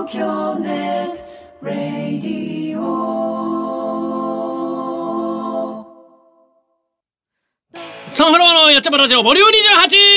京ネットラディオ。 サンフロアのやっちゃばラジオボリューム28。イ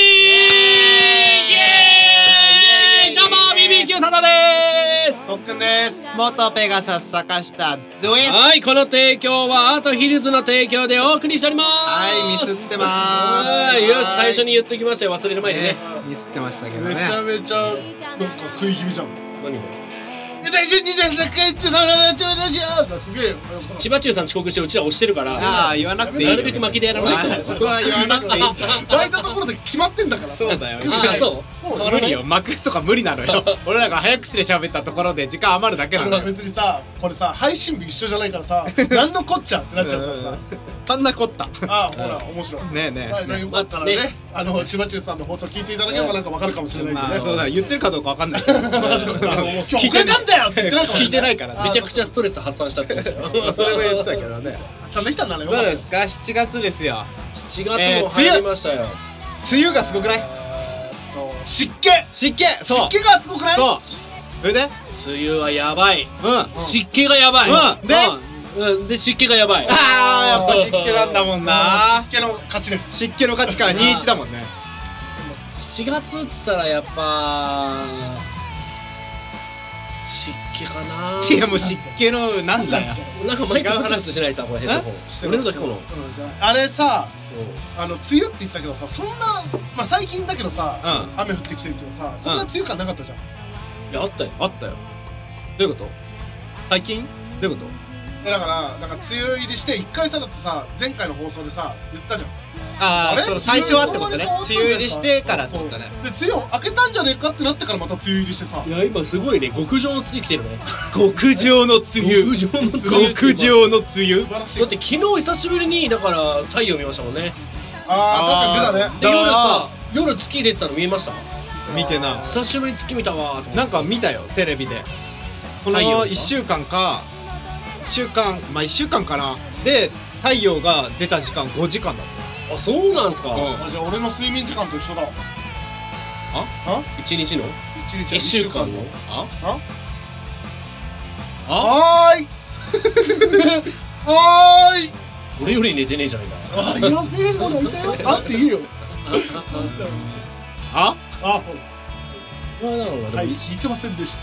エーイ。どうも BBQ サンダです。 とっくんです。元ペガサス坂下ドエス。 はい、この提供はアートヒルズの提供でお送りしております。 はい、ミスってまーす。 はい、よし、最初に言っときましたよ、忘れる前にね。 ミスってましたけどね。 めちゃめちゃなんか食い気味じゃん。 何も第12じゃなくてそのラジオすげえ。 千葉中さん遅刻してうちら押してるから、 ああ、言わなくていいよ。 なるべく巻きでやらないと。 そこは言わなくていいんじゃん。 湧いたところで決まってんだから。 そうだよ。 あ、そう。 無理よ、巻くとか無理なのよ。俺らが早口で喋ったところで時間余るだけなのよ。 別にさ、これさ配信日一緒じゃないからさ、何のこっちゃってなっちゃうからさ。 パンナコッタ。 ああ、ほら面白い。 ねえねえ。 よかったらね、千葉中さんの放送聞いていただければなんかわかるかもしれないんでね。 そうだ、言ってるかどうかわかんない。 今日遅れたんだよって言ってないかも。 聞いてないから。 めちゃくちゃストレス発散したって言ってましたよ。 それも言ってたけどね。 発散できたんだね。 どうですか、7月ですよ。 7月も入りましたよ。 梅雨がすごくない？ 湿気。 湿気。そう。 湿気がすごくない？ そう。それで？ 梅雨はやばい。 うん。 湿気がやばい。で湿気がやばい。 ああ、やっぱ湿気なんだもんな。 湿気の勝ちです。 湿気の勝ちか。2-1だもんね。 7月っつったらやっぱ湿気かな。 いや、もう湿気のなんだよ。 なんかマイクブツブツしないさ、これヘッドホン。俺の時この。 あれさ、梅雨って言ったけどさ、そんな、まあ最近だけどさ、雨降ってきてるけどさ、そんな梅雨感なかったじゃん。 いや、あったよ。 あったよ。どういうこと？最近？どういうこと？ だからなんか梅雨入りして1回さだってさ、前回の放送でさ言ったじゃん。 ああ、その最初はってことね。梅雨入りしてからってことね。 で、梅雨明けたんじゃねえかってなってからまた梅雨入りしてさ。 いや、今すごいね、極上の梅雨来てるね。 極上の梅雨。極上の梅雨。 素晴らしい。 だって昨日久しぶりにだから太陽見ましたもんね。 ああ、確かに出たね。 で夜月出てたの見えました？ 見てな。 久しぶりに月見たわーと。 なんか見たよ、テレビで。この1週間か1週間かなで、太陽が出た時間5時間だった。 あ、そうなんすか。 じゃあ俺の睡眠時間と一緒だ。 1日の 1 週間のはーいはーい。 俺より寝てねえじゃねえか。 あ、やべえ、ほらいたよ。あっていいよ。 あ、 ほら。 はい、 聞いてませんでした。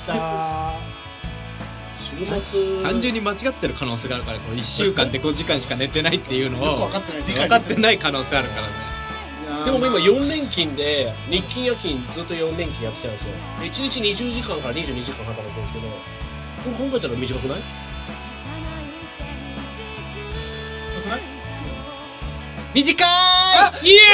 週末単純に間違ってる可能性があるから、この1週間で5時間しか寝てないっていうのをよく分かってない。 分かってない可能性あるからね。 でも今4連勤で日勤夜勤ずっと4連勤やってきたんですよ。1日20時間から22時間働くんですけど、そう考えたら短くない？ 短い。 イエ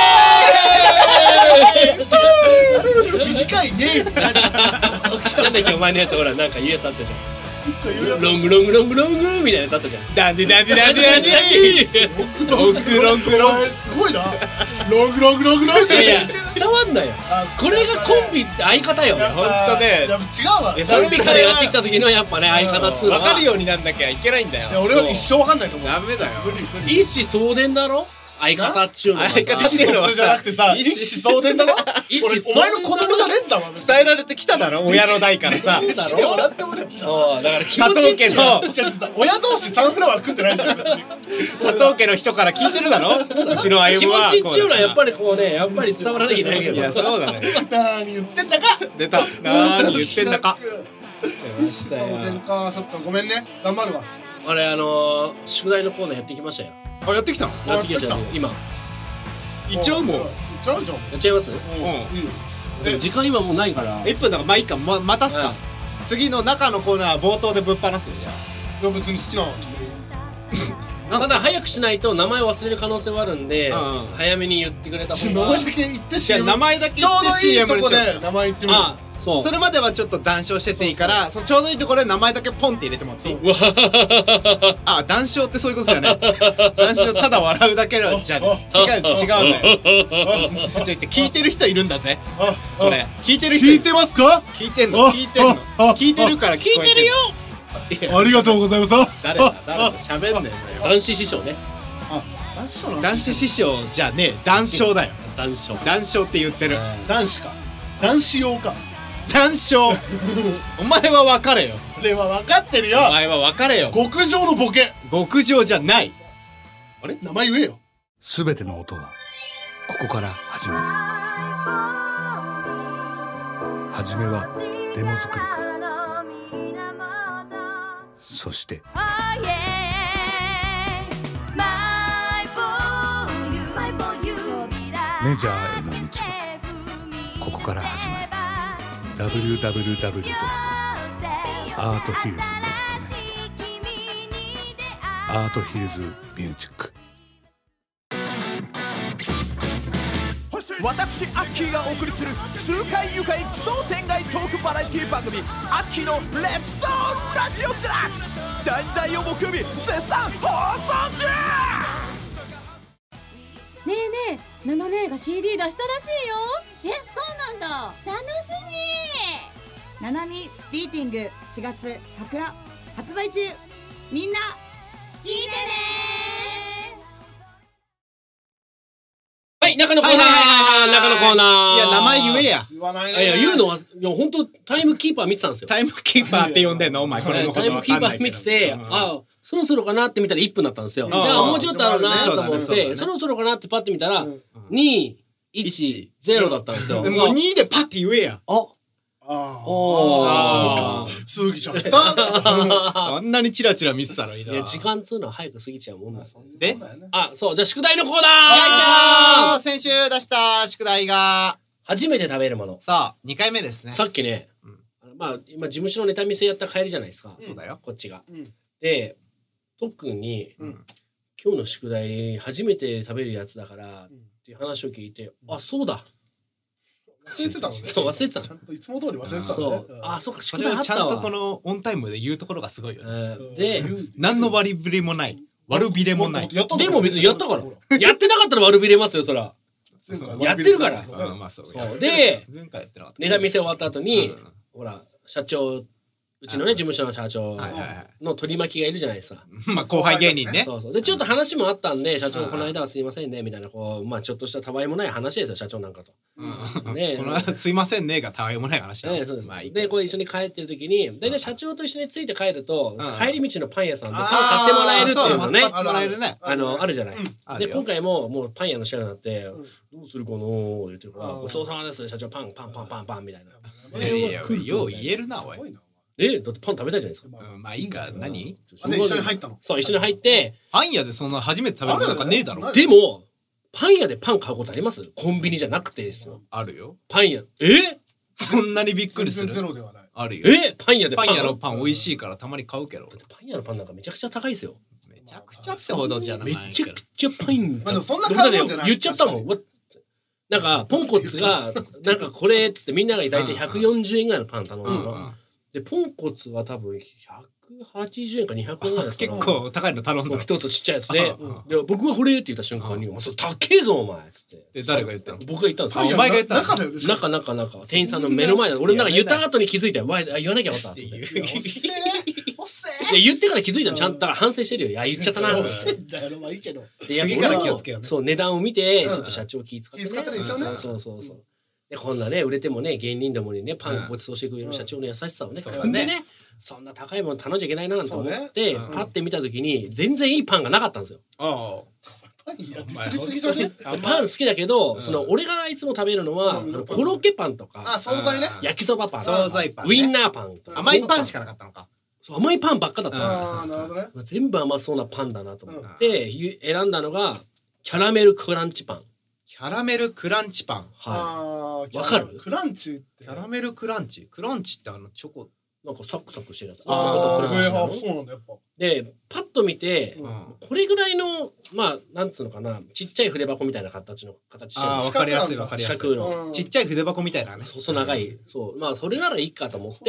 ーイ短いね。 なんだっけお前のやつ、ほらなんか言うやつあったじゃん。ロングみたいなやつあったじゃん。 ダンディダンディダンディダンディロングすごいな。ロング。 いや伝わんなよ。これがコンビって相方よ。 ほんとね。 違うわ。 コンビからやってきた時のやっぱね、相方っつうのは分かるようになんなきゃいけないんだよ。 俺は一生分かんないと思う。 ダメだよ。 一子相伝だろ、相方っちゅうのはさ。 相方っていうのはじゃなくてさ、一子相伝だろ。 一子お前の子供じゃねえんだわ。 伝えられてきただろ、親の代からさ。 そうだろ。 笑ってもね。 そうだから気佐持ちいい藤家の親同士サンフラワー食ってないんだよ。 佐藤家の人から聞いてるだろ、うちの歩気は。 持ちっちゅうのはやっぱりこうね、やっぱり伝わらなきゃいけないけど。 いや、そうだね。 何言ってんだか。 出た。何言ってんだか。 一子相伝か。そっか、ごめんね。頑張るわ。 あれ宿題のコーナーやってきましたよ。 あ、やってきたの？ やってきた今。 行っちゃうもん。 行っちゃうじゃん。 やっちゃいます？ いいよ。 でも時間今もうないから。 1分だから、まあいいか、待たすか。次の中のコーナーは冒頭でぶっ放すんじゃん。 いや、別に好きなとこただ早くしないと名前忘れる可能性はあるんで、 うん早めに言ってくれた方名が。 前だけ言ってじゃあ CM。 名前だけちょうどいい CM とこにしよう。 で名前言ってみる。 あ、そう。 それまではちょっと談笑してていいから、そのちょうどいいところで名前だけポンって入れてもらっていい？ うわあ、談笑ってそういうことじゃね。談笑ただ笑うだけのじゃ違うんだよ。聞いてる人いるんだぜ。これ聞いてる人聞いてますか？ 聞いてんの聞いてんの聞いてるから聞こえてる。 聞いてるよ。 ありがとうございます。 誰だ喋んねえのよ。 男子師匠ね。 男子の男子師匠じゃねえ、談笑だよ。 男子。 談笑って言ってる。 男子か。男子用か。 単勝お前は分かれよ。 俺は分かってるよ。 お前は分かれよ。 極上のボケ。 極上じゃない。 あれ名前言えよ。 すべての音はここから始まる。はじめはデモ作りから、そしてメジャーへの道はここから始まる。 www.arthills.net アートヒルズミュージック。 私アッキーがお送りする痛快愉快奇想天外トークバラエティ番組アッキーのレッツトークラジオデラックス、第2曜木曜日絶賛放送中。 ねえねえ、ナナ姉が CD 出したらしいよ。 そうなんだ、楽しみ。 ナナミビーティング4月桜発売中。みんな聞いてね。 はい、中のコーナー、中のコーナー。 いや、名前言えや。 言わないね。 いや、言うのは、いや、本当タイムキーパー見てたんですよ。 タイムキーパーって呼んでんのお前、これのことタイムキーパー見てて、そろそろかなって見たら1分だったんですよ。もうちょっとあるなと思って、そろそろかなってパッて見たら、2、1、0だったんですよ。 もう2でパッて言えや。 過ぎちゃった。 あんなにチラチラ見てたのにな。 いや、時間つうのは早く過ぎちゃうもんだ。 で、 そう、じゃあ宿題のコーナー。 よいしょー。先週出した宿題が初めて食べるもの。 さあ、2回目ですね。 さっきね、まあ、今事務所のネタ見せやった帰りじゃないですか。 そうだよ。 こっちが。で、特に、今日の宿題初めて食べるやつだからっていう話を聞いて、あ、そうだ。 忘れてたのね。 そう、忘れてたの。 ちゃんといつも通り忘れてたのね。 そう。あ、そうか、宿題あったわ。 ちゃんとこのオンタイムで言うところがすごいよね。 で、 何の割りぶりもない。悪びれもない。 でも別にやったから。やってなかったら悪びれますよ、そら。やってるから。 まあそう。 で、 前回やってなかった。 ネタ見せ終わった後に、ほら、社長、うちのね、事務所の社長の取り巻きがいるじゃないですか。 まあ後輩芸人ね。 そうそう。で、ちょっと話もあったんで、社長、この間はすいませんね、みたいな、こう、まあちょっとしたたわいもない話ですよ、社長なんかと。 ね、すいませんねがたわいもない話だ。 ね、そうです。で、これ一緒に帰ってる時に、大体社長と一緒について帰ると、帰り道のパン屋さんでパン買ってもらえるっていうのね。 買ってもらえるね。 あるじゃない。で、今回ももうパン屋の社長になって、どうするかの言ってるから、ごちそうさまです、社長、パンみたいな。 よう言えるな、おい。 だってパン食べたいじゃないですか。 まあいいか、何？ 一緒に入ったの？ そう、一緒に入って。 パン屋でそんな初めて食べるのなんかねえだろ。 でも、パン屋でパン買うことあります？コンビニじゃなくてですよ。 あるよ。 パン屋。 そんなにびっくりする？ ゼロではない。 あるよ。 パン屋でパン屋のパン美味しいからたまに買うけど。 パン屋のパンなんかめちゃくちゃ高いですよ。 めちゃくちゃってほどじゃない。 めちゃくちゃパン。 まあでもそんな買うもんじゃない。 言っちゃったもん。なんか、ポンコツが、なんかこれっつってみんなが大体140円ぐらいのパン頼むの。で、ポンコツは多分180円か200円ぐらいですから。 結構高いの頼んだ。 一つちっちゃいやつで、僕がこれって言った瞬間に、それ高えぞお前っつって。 で、誰が言ったの？ 僕が言ったんですよ。 お前が言ったの？ 中。店員さんの目の前で、俺なんか言った後に気づいたよ。言わなきゃよかったって。いや、言ってから気づいたのちゃんと反省してるよ。いや、言っちゃったな。 次から気をつけようね。 そう、値段を見て、ちょっと社長気使ってね。そう。で、こんなね、売れてもね、芸人どもにね、パンごちそうしてくれる社長の優しさをね、汲んでね、そんな高いもの頼んじゃいけないななんて思って、パッて見た時に、全然いいパンがなかったんですよ。パン好きだけど、俺がいつも食べるのは、コロッケパンとか、焼きそばパン、ウインナーパンとか。 甘いパンしかなかったのか。 甘いパンばっかだったんですよ。全部甘そうなパンだなと思って、選んだのが、キャラメルクランチパン。 キャラメルクランチパン。 はい。わかる？ クランチって。 キャラメルクランチってチョコ。 なんかサクサクしてるやつ。 そうなんだやっぱ。 で、パッと見て、これぐらいの、まあ、なんつうのかな、ちっちゃい筆箱みたいな形してる。 わかりやすい。 四角の。 ちっちゃい筆箱みたいなね。 細長い。そう。まあ、それならいいかと思って、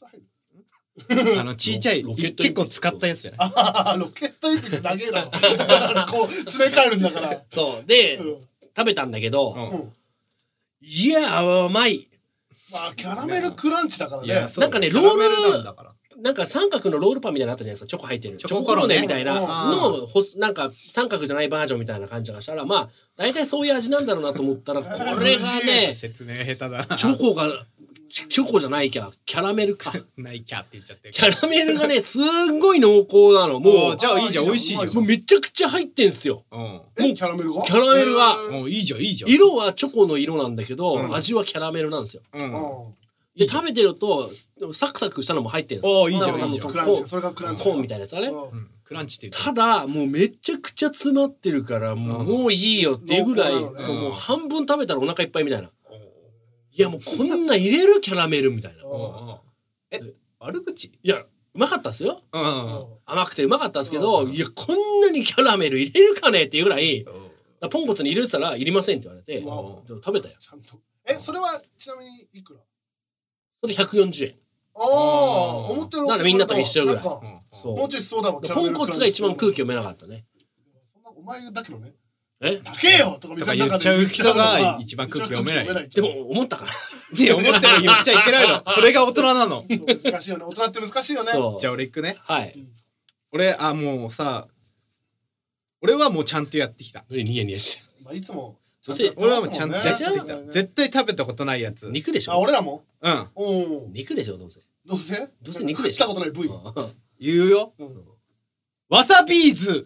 ちいちゃい結構使ったやつじゃない？ロケット鉛筆だけだろ。こう詰め替えるんだから。 そうで食べたんだけど、いや甘い。 まあキャラメルクランチだからね。 なんかねロールなんか三角のロールパンみたいなのあったじゃないですか。チョコ入ってるチョココロネみたいなのなんか三角じゃないバージョンみたいな感じがしたら、まあ大体そういう味なんだろうなと思ったら、これがね説明下手だ。 チョコがチョコじゃないキャラメルか。 ないキャって言っちゃってる。 キャラメルがね、すんごい濃厚なの。もう、 じゃあいいじゃん、美味しいじゃん。 もうめちゃくちゃ入ってんすよ。 もうキャラメルがキャラメルが。 もういいじゃん、いいじゃん。 色はチョコの色なんだけど、味はキャラメルなんですよ。で、食べてると、サクサクしたのも入ってるんですよ。 いいじゃん、いいじゃん。 クランチ、それがクランチ。 コーンみたいなやつはね。 クランチって言う。ただ、もうめちゃくちゃ詰まってるから、もういいよっていうぐらい、そう、もう半分食べたらお腹いっぱいみたいな。いや、もうこんな入れるキャラメルみたいな。 悪口？ いや、うまかったっすよ。甘くてうまかったんですけど、いや、こんなにキャラメル入れるかねっていうぐらい、ポンコツに入れてたら、いりませんって言われて、食べたよ。 ちゃんと。それはちなみにいくら？ それ140円。 思ってる。 だからみんなと一緒ぐらい。 もうちょいそうだわ。 ポンコツが一番空気読めなかったね。 お前だけどね。 高えよとか言っちゃう人が一番空気読めない。 でも思ったから。 いや、思っても言っちゃいけないの。それが大人なの。 難しいよね。大人って難しいよね。 じゃあ俺行くね。 はい。 俺、もうさ、俺はもうちゃんとやってきた。 ニヤニヤして。 いつも。 俺はもうちゃんとやってきた。絶対食べたことないやつ。 肉でしょ？ 俺らも？ うん。 肉でしょ、どうせ。 どうせ肉でしょ。 食ったことない部位。 言うよ。わさビーズ。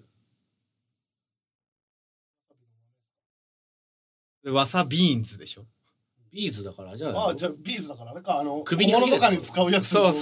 わさビーンズでしょ。 ビーズだからじゃあ。 じゃあビーズだからあれか、 首に小物とかに使うやつ。 そう。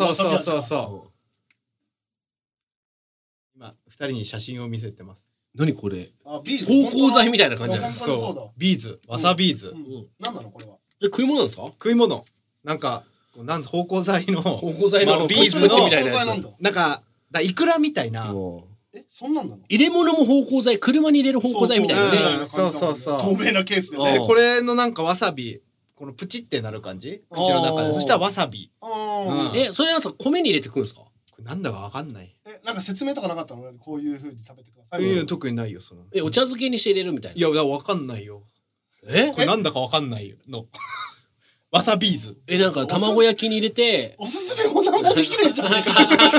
今2人に写真を見せてます。 何これ？ ビーズ。 芳香剤みたいな感じじゃないですか。 そう。ビーズ、わさビーズ。 何なのこれは？ 食い物なんですか？ 食い物。なんか芳香剤のビーズのみたいなやつ。 なんかイクラみたいな。 そんなんなの？ 入れ物も芳香剤、車に入れる芳香剤みたいなね。 そう。 透明なケースでね。 これのなんかわさび、このプチってなる感じ？口の中で。そしたらわさび。 それなんか米に入れて食うんですか？ これなんだかわかんない。 なんか説明とかなかったの？こういう風に食べてください。 特にないよ、その。 お茶漬けにして入れるみたいな。 いや、わかんないよ。これなんだかわかんないの。わさビーズ。 なんか卵焼きに入れて。 おすすめもなんもできないじゃん。こ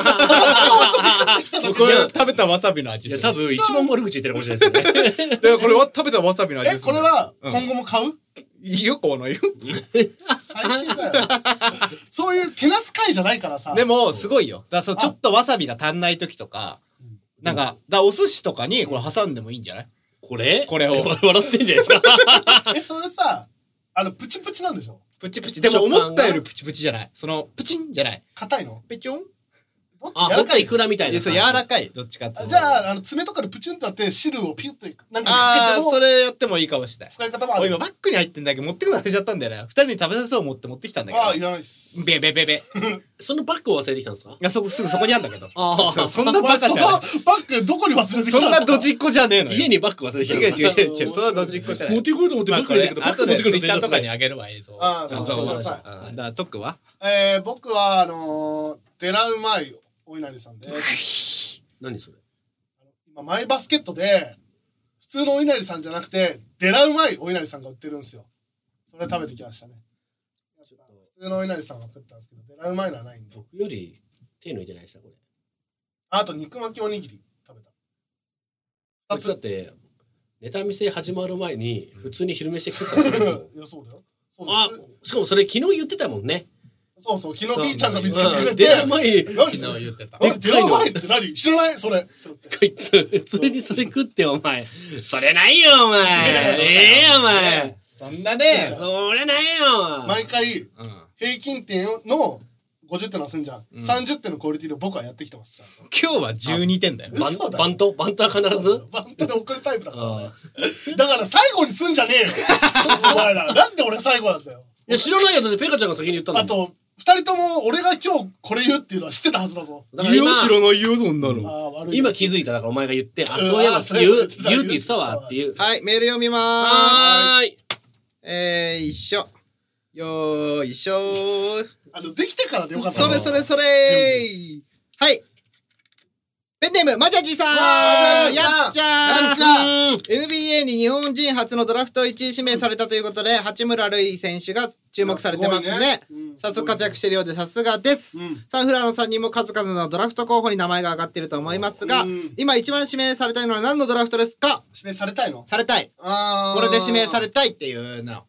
れ食べたわさびの味です。 多分一番悪口言ってるかもしれないですよね。 でこれは食べたわさびの味です。 これは今後も買う？ いいよ、このよ。 最近だよ。そういうけなす会じゃないからさ。 でもすごいよ。だからちょっとわさびが足んない時とか、なんかお寿司とかにこれ挟んでもいいんじゃない？これを笑ってんじゃないですか。 それさ、プチプチなんでしょ？ プチプチ。でも思ったよりプチプチじゃない。そのプチンじゃない。 硬いの？ ペチョン？ どっち？柔らかい？ イクラみたいな。 そう、柔らかい。どっちかっていうと。 じゃあ爪とかでプチュンとあって汁をピュッてなんかかけても。 それやってもいいかもしれない。 使い方もある。 今バッグに入ってんだけど持ってくの忘れちゃったんだよね。2人に食べさせよう思って持ってきたんだけど。 いらないです。 ベ。 そのバッグを忘れてきたんですか？ いや、すぐそこにあるんだけど。そんなバカじゃない。 バッグどこに忘れてきたんですか？ そんなドジっ子じゃねえのよ。 家にバッグ忘れてきた。 違う。そんなドジっ子じゃない。 持ってこようと思ってバッグ入れてくる。 後でツイッターとかにあげるわ、映像。 そうしてください。 だからトックは？ 僕はデラウマイお稲荷さんで。 何それ？ 今マイバスケットで普通のお稲荷さんじゃなくてデラウマイお稲荷さんが売ってるんですよ。それ食べてきましたね。普通のお稲荷さんは食ったんですけどデラウマイのはないんで。 僕より手抜いてないですよこれ。 あと肉巻きおにぎり食べた。 だってネタ見せ始まる前に普通に昼飯食ってたんですよ。 いやそうだよ。 しかもそれ昨日言ってたもんね。 そう昨日 B ちゃんが見つけてくれて。 デラマイ昨日言ってた。 デラマイって何？知らない？それ。 こいつ普通にそれ食ってお前。それないよお前。お前。 そんなね。 それないよ。 毎回平均点の50点はすんじゃん。30点のクオリティで僕はやってきてます。 今日は12点だよ。 バントは必ず？ バントで送るタイプだからね。だから最後にすんじゃねえよ。お前ら。なんで俺最後なんだよ。 いや知らないよ。だってペカちゃんが先に言ったの。 あと2人とも俺が今日これ言うっていうのは知ってたはずだぞ。 いや知らないよそんなの。 今気づいただからお前が言ってそういえば言うって言ってたわっていう。 はいメール読みまーす。 はーい。 一緒よいしょできてからでよかった。 それはいペンネームマジャジさんやっちゃー NBA に日本人初のドラフト1位指名されたということで八村塁選手が注目されてますね。早速活躍しているようでさすがです。サンフラの3人も数々のドラフト候補に名前が挙がっていると思いますが、今一番指名されたいのは何のドラフトですか？ 指名されたいの？ されたい。これで指名されたいっていうの。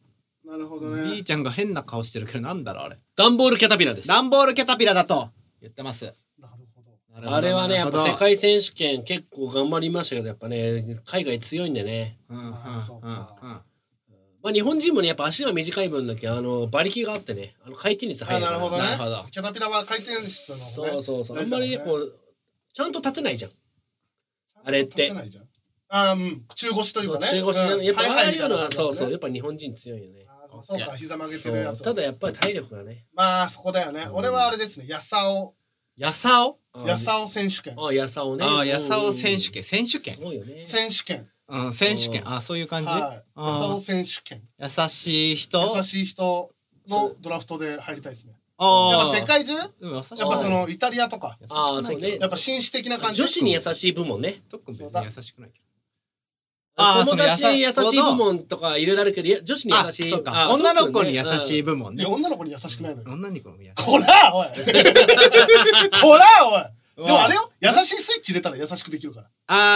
なるほどね。 B ちゃんが変な顔してるけどなんだろうあれ。 ダンボールキャタピラです。 ダンボールキャタピラだと言ってます。 なるほど。 あれはねやっぱ世界選手権結構頑張りましたけどやっぱね海外強いんでね。 そうか。 まあ日本人もねやっぱ足が短い分だけ馬力があってね回転率速い。 なるほどね。キャタピラは回転率のそうあんまりねこうちゃんと立てないじゃんあれって。 中腰というかね。 中腰やっぱああいうのはそうやっぱ日本人強いよね。 そうか膝曲げてるやつ。 ただやっぱり体力がね。 まあそこだよね。俺はあれですね。やさお選手権。 やさおね。 やさお選手権。 そうよね。 選手権。そういう感じ。 やさお選手権。 優しい人のドラフトで入りたいですね。 やっぱ世界中やっぱそのイタリアとかそうね。 やっぱ紳士的な感じ。 女子に優しい部門ね。 特に別に優しくないけど。 友達に優しい部門とかいろいろあるけど女子に優しい。 女の子に優しい部門ね。 女の子に優しくないのよ。 女の子に優しい。 こらおいでもあれよ優しいスイッチ入れたら優しくできるから。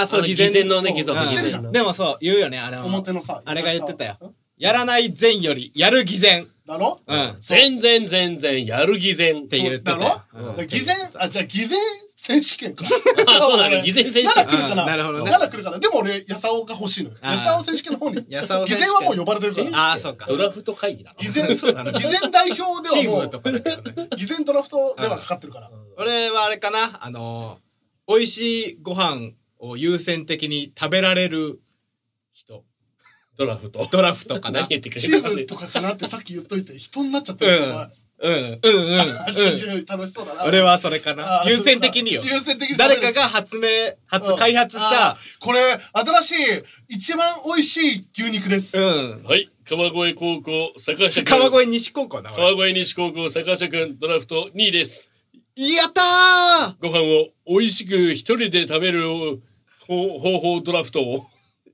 そう偽善のね偽善。 知ってるじゃん。 でもそう言うよねあれ。 表のさあれが言ってたよ。やらない善よりやる偽善だろ。 全然やる偽善って言ってたよ。偽善じゃあ偽善選手権か。 そうだね偽善選手権。 7来るかな。 なるほどね。 7来るかな。でも俺やさおが欲しいのよ。やさお選手権の方に。偽善はもう呼ばれてるから。 そうか。 ドラフト会議だ。 偽善代表ではもう偽善ドラフトではかかってるから。 俺はあれかな美味しいご飯を優先的に食べられる人。 ドラフトかな。 チームとかかなってさっき言っといて人になっちゃったよ。楽しそうだな。 俺はそれかな。優先的によ。誰かが開発したこれ新しい一番美味しい牛肉です。 はい川越高校坂下君。 川越西高校だ。 川越西高校坂下君ドラフト2位です。 やったー。 ご飯を美味しく一人で食べる方法ドラフトを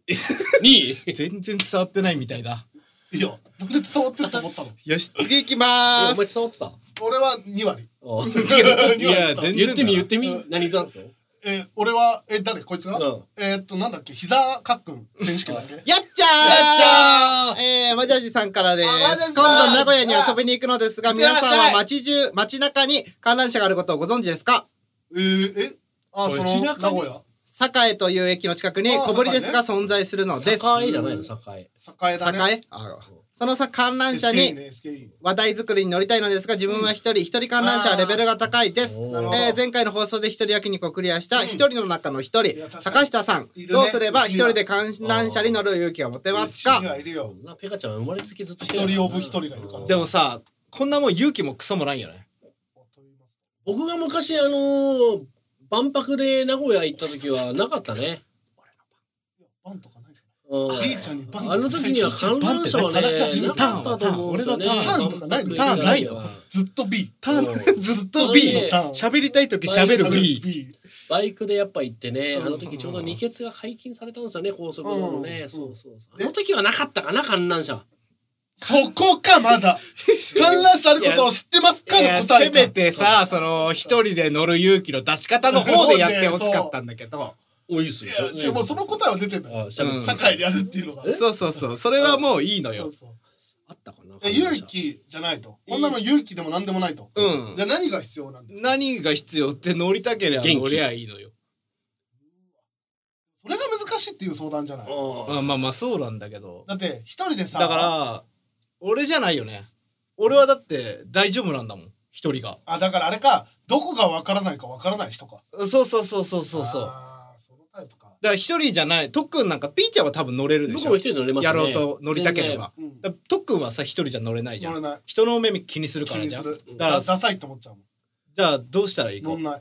2位。 全然伝わってないみたいだ。 いやなんで伝わってると思ったの。 よし次行きまーす。 お前伝わってた。 俺は2割。 いや全然言ってみ何残すの。 俺は誰こいつがなんだっけ膝かっくん選手権だっけ。 やっちゃー。マジャジさんからです。今度名古屋に遊びに行くのですが皆さんは街中に観覧車があることをご存知ですか。 その名古屋栄という駅の近くに小ぶりですが存在するのです。 栄じゃないの栄だね。 その観覧車に話題作りに乗りたいのですが自分は一人観覧車はレベルが高いです。前回の放送で一人焼肉をクリアした一人の中の一人坂下さんどうすれば一人で観覧車に乗る勇気が持てますか。 ペカちゃんは生まれつきずっと一人オブ一人がいるから。 でもさこんなもん勇気もクソもないよね。 僕が昔万博で名古屋行った時はなかったね。 バンとかないかな。B ちゃんにバンとか。 あの時には観覧車はねなかったと思うんですよね。 ターンとかないの。ターンないの。ずっと B。 ずっと B。喋りたい時喋る B。 バイクでやっぱ行ってねあの時ちょうど二欠が解禁されたんですよね高速道路ね。そうあの時はなかったかな観覧車。 そこかまだ観覧車あることを知ってますかの答え。 せめてさその一人で乗る勇気の出し方の方でやってほしかったんだけど。 おいっすよ。もうその答えは出てんだよ。堺にあるっていうのが。 そうそれはもういいのよ。 あったかな。 勇気じゃないと。こんなの勇気でも何でもないと。じゃあ何が必要なんですか。 何が必要って乗りたければ乗りゃいいのよ。 それが難しいっていう相談じゃない。 まあそうなんだけど。 だって一人でさ。 だから俺じゃないよね。俺はだって大丈夫なんだもん一人が。 だからあれかどこがわからないかわからない人か。 そう。だから一人じゃない特訓なんかピーちゃんは多分乗れるでしょ。 僕も一人乗れますね。 やろうと乗りたければ。特訓はさ一人じゃ乗れないじゃん。人の目気にするからじゃん。だからダサいと思っちゃうもん。 じゃあどうしたらいいか。 乗んない。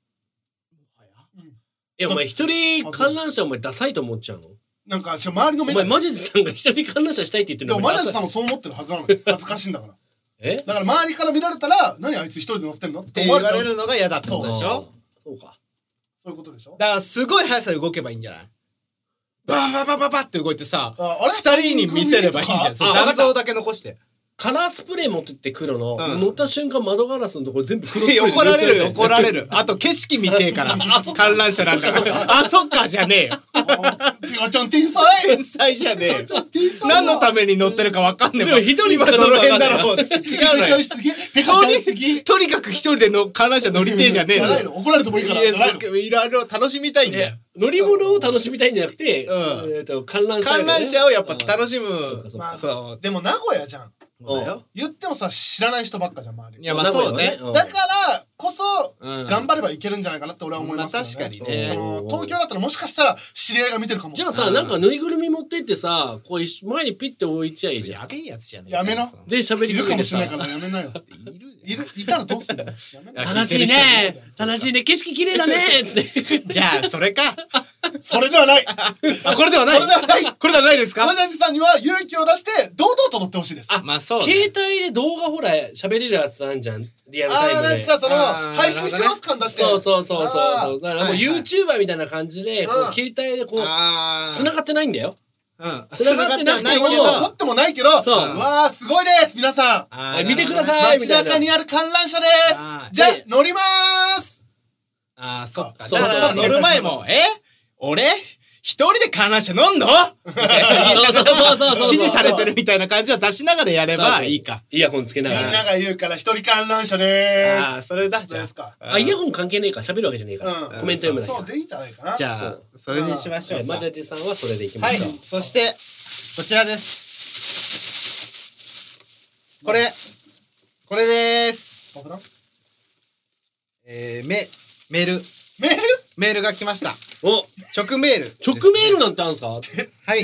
お前一人観覧車お前ダサいと思っちゃうの。 なんか周りの目がお前マジズさんが一人観覧車したいって言ってるの。 でもマジズさんもそう思ってるはずなのよ。恥ずかしいんだから。だから周りから見られたら何あいつ一人で乗ってんのって言われるのが嫌だってことでしょ。 そうか。 そういうことでしょ。 だからすごい速さで動けばいいんじゃない。バって動いてさ二人に見せればいいんじゃん。残像だけ残して。 カラースプレー持ってって黒の、乗った瞬間窓ガラスのところ全部黒スプレー怒られるよ怒られる。あと景色見てえから観覧車なんかあそっかじゃねえよ。 ピカちゃん天才天才じゃねえよ。何のために乗ってるか分かんねえもん。一人はどの辺だろう。違うのよ。とにかく一人での観覧車乗りてえじゃねえの。 怒られてもいいから。いろいろ楽しみたいんだよ。 乗り物を楽しみたいんじゃなくて、観覧車をやっぱ楽しむ。 でも名古屋じゃん。言ってもさ知らない人ばっかじゃん周り。 いやまあそうね。 だからこそ頑張ればいけるんじゃないかなって俺は思います。 確かにね。 東京だったらもしかしたら知り合いが見てるかも。 じゃあさなんかぬいぐるみ持ってってさこう前にピッて置いちゃいいじゃん。 やべえやつじゃねえ。 やめな。 で喋りかけてさ。 いるかもしれないからやめなよ。いたらどうすんの。 楽しいね楽しいね景色綺麗だねつって。 じゃあそれか。 それではない。 これではない。これではないですか。 マジャジさんには勇気を出して堂々と乗ってほしいです。 まあそう。 携帯で動画ほら喋れるやつあんじゃんリアルタイムで。 なんかその配信してます感出して。 そうだからもう YouTuber みたいな感じでこう携帯でこう繋がってないんだよ。繋がってなくても撮ってもないけど、わーすごいです皆さん。見てくださいみたいな。 街中にある観覧車です。じゃあ乗りまーす。 そっか。だから乗る前も俺一人で観覧車飲んの指示されてるみたいな感じを出しながらやればいいか。 イヤホンつけながら。 みんなが言うから一人観覧車でーす。 それだ。じゃあイヤホン関係ねえから喋るわけじゃねえからコメント読むだけ。 そうでいいんじゃないかな。 じゃあそれにしましょう。 マジャジさんはそれでいきましょう。 そしてこちらです。これです。メールが来ました。直メールなんてあるんですか。はい。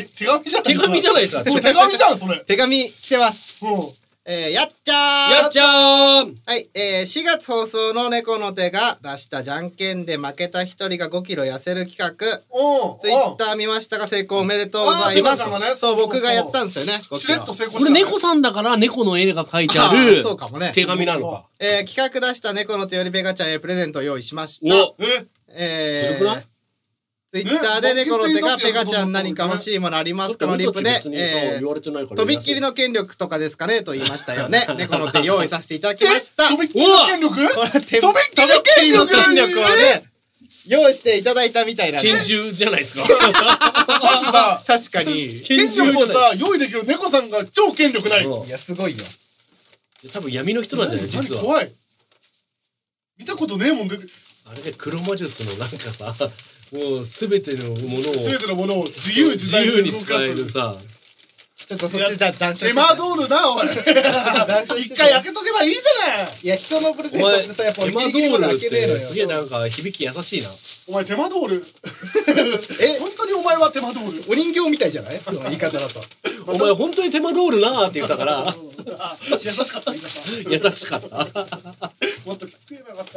手紙じゃないですか。 手紙じゃんそれ。 手紙来てます。やっちゃーはい 、4月放送の猫の手が出したじゃんけんで負けた1人が5キロ痩せる企画ツイッター見ましたが成功おめでとうございます。そう僕がやったんですよね。 これ猫さんだから猫の絵が描いてある手紙なのか。 企画出した猫の手よりペガちゃんへプレゼントを用意しました。 ずるくない？ ツイッターで猫の手がペガちゃん何か欲しいものありますかのリップでとびっきりの権力とかですかねと言いましたよね。猫の手用意させていただきました。 とびっきりの権力？ とびっきりの権力をね用意していただいたみたいな。 拳銃じゃないですか。 確かに権力をさ用意できる猫さんが超権力ない。 いやすごいよ。 多分闇の人なんじゃない実は。 怖い。見たことねえもんで。 あれで黒魔術のなんかさもう全てのものを自由に使えるさ。 ちょっとそっちだ断捨手間取るなおい。一回開けとけばいいじゃない。 いや人のプレゼントってさやっぱギリギリまで開けねえのよ。 すげえなんか響き優しいな。 お前手間取る。本当にお前は手間取る。 お人形みたいじゃない？言い方だと。 お前本当に手間取るなって言ったから。 優しかった言い方。 優しかった。 もっときつく言えばよかった。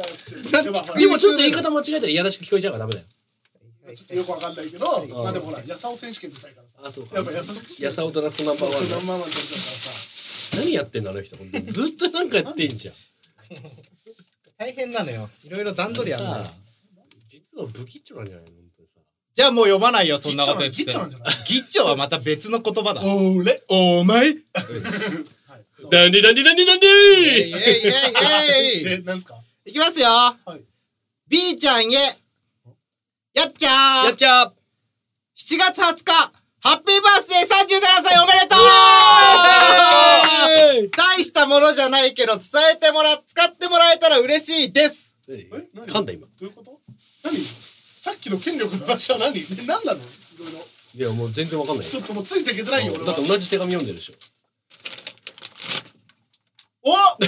でもちょっと言い方間違えたらいやらしく聞こえちゃうからダメだよ。 ちょっとよくわかんないけど、まあでもほら、やさお選手権みたいからさ。 そうか。 やっぱやさおドラフトナンバーワン。 ナンバーワン取れたからさ。 何やってんのあの人、本当にずっとなんかやってんじゃん。 大変なのよ。いろいろ段取りあるのよ。 実は不吉祥なんじゃないの本当にさ。 じゃあもう呼ばないよ、そんなこと言って。 ギッチョなんじゃない？ ギッチョはまた別の言葉だ。 お前ダンディダンディダンディダンディなんすか？ いきますよ。B ちゃんへやっちゃーやっちゃー7 月20日ハッピーバースデー37歳おめでとう。大したものじゃないけど使ってもらえたら嬉しいです。 噛んだ今。 どういうこと？何？さっきの権力の話は何なの？いろいろ。 いやもう全然わかんない。 ちょっともうついていけてないよ俺は。 だって同じ手紙読んでるでしょ。 おで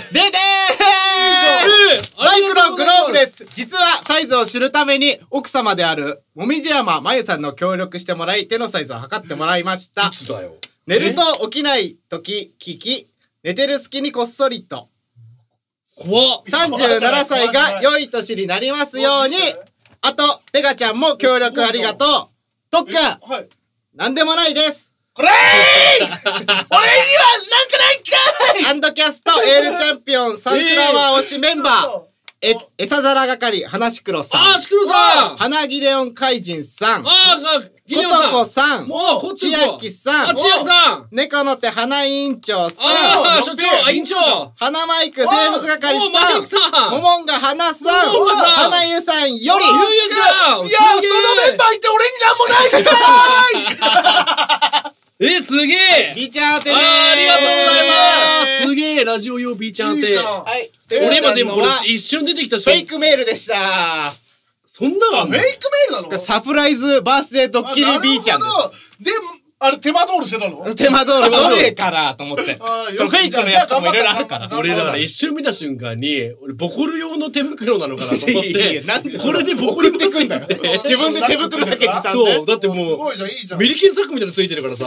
バイクのグローブです。実はサイズを知るために奥様であるもみじ山まゆさんの協力してもらい手のサイズを測ってもらいました。 いつだよ。 寝ると起きない時聞き寝てる隙にこっそりと怖っ。 37歳が良い年になりますように。あとペガちゃんも協力ありがとう。とっくんなんでもないです。 これ俺にはなんかないんかい。アンドキャストエールチャンピオンサンフラワー推しメンバー餌皿係花しくろさん。 しくろさん。 花ギデオン怪人さん。 ことこさん、 もうこっち千秋さん、 千秋さん、 猫の手花委員長さん、 所長、委員長、 花マイク生物係さん、 さん、 モモンガ花さん、花湯さんより、 ゆうさん、 いやそのメンバーって俺になんもないんかいすげえビーちゃん当てでーす。 ありがとうございます。すげえラジオ用ビーちゃん当て。 はい。 俺もでもこれ一瞬出てきたフェイクメールでした。 そんなのフェイクメールなの？ サプライズバースデードッキリビーちゃんです。 で、あれ手間通りしてたの？ 手間通りどれからと思って。そのフェイクのやつもいろいろあるから。 俺だから一瞬見た瞬間に、俺ボコル用の手袋なのかなと思って。 なんでこれでボコルってくんだよ。 自分で手袋だけ持参で。そう、だってもう、メリケンサックみたいなのついてるからさ。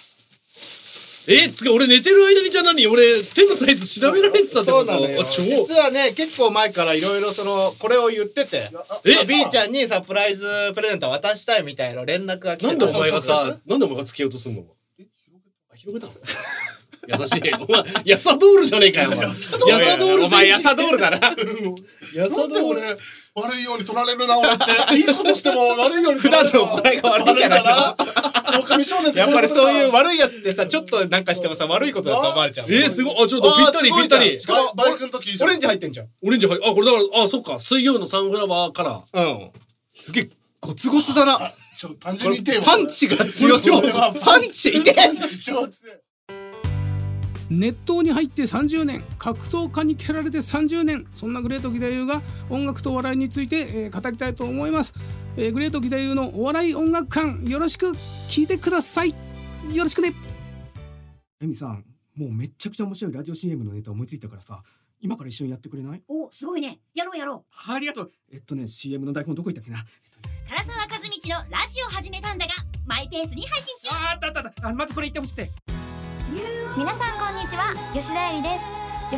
つか俺寝てる間にじゃあ何俺手のサイズ調べられてたってこと？ そうなのよ。実はね結構前からいろいろこれを言ってて、ビーちゃんにサプライズプレゼント渡したいみたいな連絡が来てた。 なんでお前がつけようとすんの？広げたの？優しい。お前ヤサドールじゃねえかよ。ヤサドール。 お前ヤサドールだな。 なんで俺悪いように取られるな俺っていいことしても悪いように普段のお前が悪いんじゃないの？ 狼少年ってやっぱりそういう悪いやつってさちょっとなんかしてもさ悪いことだと思われちゃう。 すごい。ちょっとぴったりぴったり。 しかもバイクの時オレンジ入ってんじゃん。 オレンジ入っこれだからそっか水曜のサンフラワーカラー。 うん。すげえゴツゴツだな。 単純に痛いわ。 パンチが強そう。パンチ痛い。 超強い。 熱湯に入って30年、格闘家に蹴られて30年、そんなグレート義太夫が音楽とお笑いについて、語りたいと思います。グレート義太夫のお笑い音楽館、よろしく聞いてください。よろしくね。エミさん、もうめっちゃくちゃ面白いラジオ CM のネタ思いついたからさ、今から一緒にやってくれない？ お、すごいね。やろうやろう。 ありがとう。CM の台本どこ行ったっけな。 唐沢和道のラジオ始めたんだがマイペースに配信中。 あったまずこれ言ってほしくて。 皆さんこんにちは、吉田絵里です。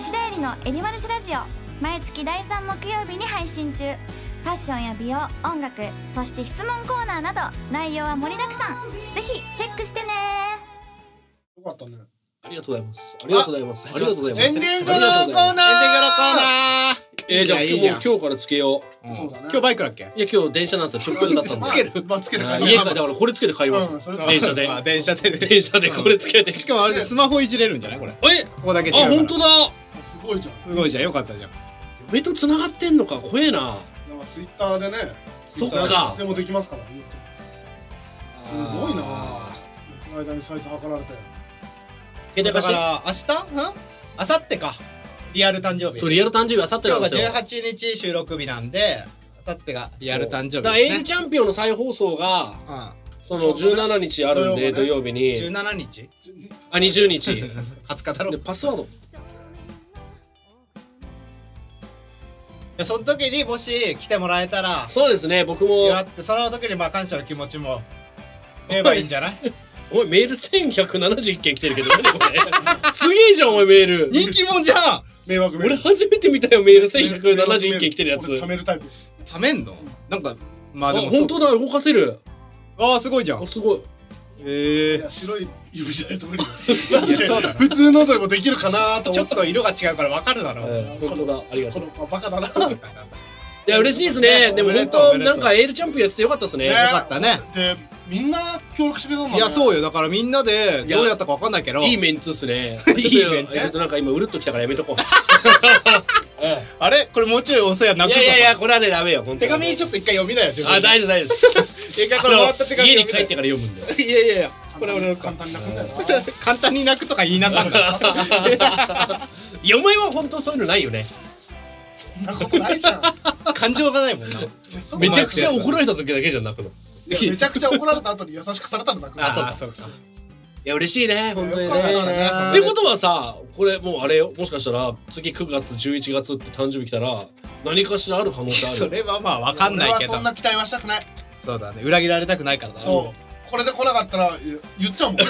吉田絵里のエリマルシラジオ、毎月第3木曜日に配信中。ファッションや美容、音楽、そして質問コーナーなど内容は盛りだくさん。ぜひチェックしてね。 よかったね。 ありがとうございます。ありがとうございます。ありがとうございます。 エンディングのコーナー。エンディングのコーナー。 じゃあ今日からつけよう。そうだね。今日バイクだっけ？ いや今日電車なんですよ。直通だったんで。 つける？ つけて帰る。 家からだからこれつけて帰ります。電車で。電車でこれつけて。 しかもあれでスマホいじれるんじゃないこれ？ここだけ違う。 あ本当だ。 すごいじゃん。 すごいじゃん。よかったじゃん。 嫁と繋がってんのか怖えな。 ツイッターでね。 そっか。 でもできますから。すごいな。この間にサイズ測られて。 だから明日？明後日か。リアル誕生日。 そうリアル誕生日明後日なんですよ。 今日が18日収録日なんで、明後日がリアル誕生日ですね。 だエールチャンピオンの再放送がその17日あるんで土曜日に。 17日？ あ20日。 20日だろ。 でパスワード。 その時にもし来てもらえたら。 そうですね。僕も。 その時にまあ感謝の気持ちも言えばいいんじゃない？ お前メール1171件来てるけど何これすげえじゃんお前メール人気者じゃん。 迷惑メール。 俺初めて見たよメール1171件来てるやつ。 貯めるタイプ。 貯めんの？なんかまあでも本当だ動かせる。 ああすごいじゃん。 すごい。 いや白い指じゃないと無理。 いやそうだな。 普通のでもできるかなと思った。 ちょっと色が違うからわかるだろ。 本当だありがとう。 このバカだな。 いや嬉しいですね。でも本当なんかエールチャンピオンやっててよかったですね。 よかったね。 でみんな協力してくれたんだね。 いやそうよ。だからみんなでどうやったかわかんないけどいいメンツっすね。 いいメンツ。 ちょっとなんか今うるっときたからやめとこう。 あれこれもうちょいお世話になってる。 いやこれはねダメよ。 手紙ちょっと一回読みなよ。 あ大丈夫大丈夫。 一回これもらった手紙家に帰ってから読むんだよ。 いやこれ俺の簡単に泣くんだよな。 簡単に泣くとか言いなさんだ。 いやお前は本当そういうのないよね。 そんなことないじゃん。 感情がないもんな。 めちゃくちゃ怒られた時だけじゃん泣くの。 めちゃくちゃ怒られた後に優しくされたら泣く。 あそうか。 いや嬉しいね本当にね。 っってことはさこれもうあれよもしかしたら次9月11月って誕生日来たら何かしらある可能性ある。 それはまあわかんないけど。 そんな期待はしたくない。 そうだね裏切られたくないからだ。 そうこれで来なかったら言っちゃうもん。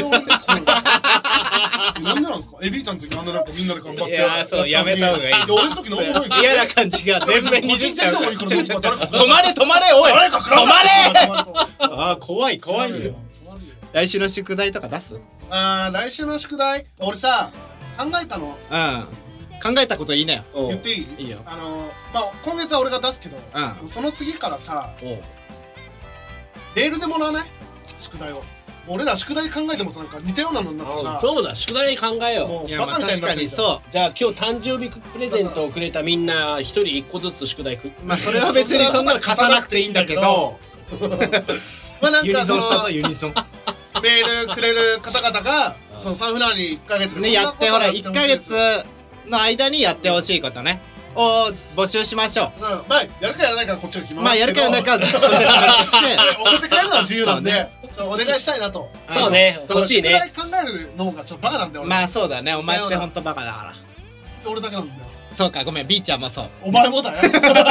なんでなんですか。エビーちゃんの時あんななんかみんなで頑張って。 いやそうやめた方がいい。 俺の時なんもないですよ。 嫌な感じが全面に出ちゃう。止まれおい。 止まれ。 あ怖いよ。来週の宿題とか出す？ 来週の宿題俺さ考えたの。 考えたこといいなよ。 言っていい？ いいよ。 まあ今月は俺が出すけど、その次からさレールでもらわない？ 宿題を。俺ら宿題考えてもさ、なんか似たようなのになってさ。 そうだ、宿題考えよう。 もうバカみたいになってる。 じゃあ今日誕生日プレゼントをくれたみんな一人一個ずつ宿題まあそれは別にそんなの貸さなくていいんだけどまあなんかユニゾンしたとユニゾンメールくれる方々がそのサンフラワーに1ヶ月ねやってほら1ヶ月の間にやってほしいことねを募集しましょう。 まあやるかやらないかこっちが決まる。 まあやるかやらないかこっちが決して送ってくれるのは自由なんでお願いしたいなと。 そうね、欲しいね。 考えるのがちょっとバカなんだよ俺。 まあそうだね、お前ってほんとバカだから。 俺だけなんだよ。 そうか、ごめん、B ちゃんもそう。 お前もだよ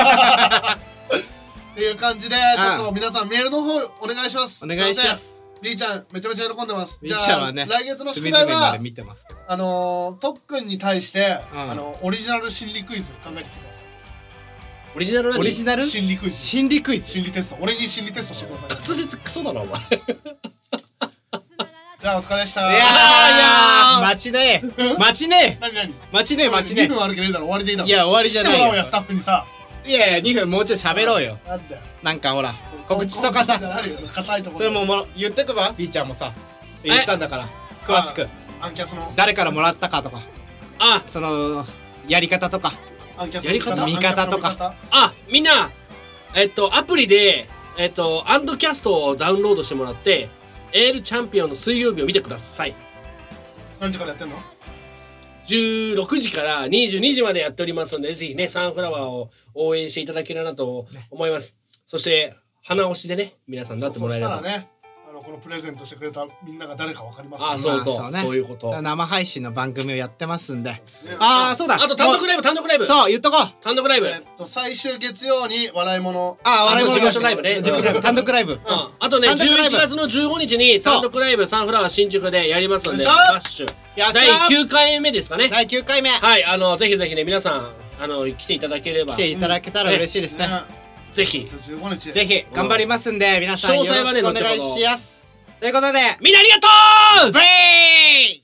っていう感じでちょっと皆さんメールの方お願いします。 お願いします。 B ちゃんめちゃめちゃ喜んでます。 B ちゃんはね、 来月の宿題は見てますけど、 特訓に対してオリジナル心理クイズ考えてきてください。 オリジナル何？ オリジナル心理クイズ。 心理クイズ。 心理テスト。俺に心理テストしてください。 滑舌クソだなお前。 じゃあお疲れでした。 いやー待ちねえ待ちねえ何待ちねえ待ちねえ。 2分悪ければ終わりでいいだろ。 いや終わりじゃないよ。 来てもらおうやスタッフにさ。 いやいや2分もうちょい喋ろうよ。 なんだよ。 なんかほら告知とかさ、それも言ってくば B ちゃんもさ言ったんだから詳しくアンキャスの誰からもらったかとか、そのやり方とかやり方見方とか。 みんなアプリでアンドキャストをダウンロードしてもらってエールチャンピオンの水曜日を見てください。 何時からやってんの ？16時から22時までやっておりますので、ぜひねサンフラワーを応援していただければなと思います。そして鼻押しでね皆さんなってもらえれば。 そしたらねこのプレゼントしてくれたみんなが誰かわかりますから。そういうこと。 生配信の番組をやってますんで。そうだ。 あと単独ライブ。 そう言っとこう。 単独ライブ。 最終月曜に笑い物。 笑い物事務所ライブね。 単独ライブ。 あとね11月の15日に単独ライブサンフラワー新宿でやりますんで、バッシュ第9回目ですかね。 第9回目。 はいぜひぜひね皆さん来ていただければ。 来ていただけたら嬉しいですね。 ぜひぜひ頑張りますんで皆さんよろしくお願いします。ということでみんなありがとう。 ブレイ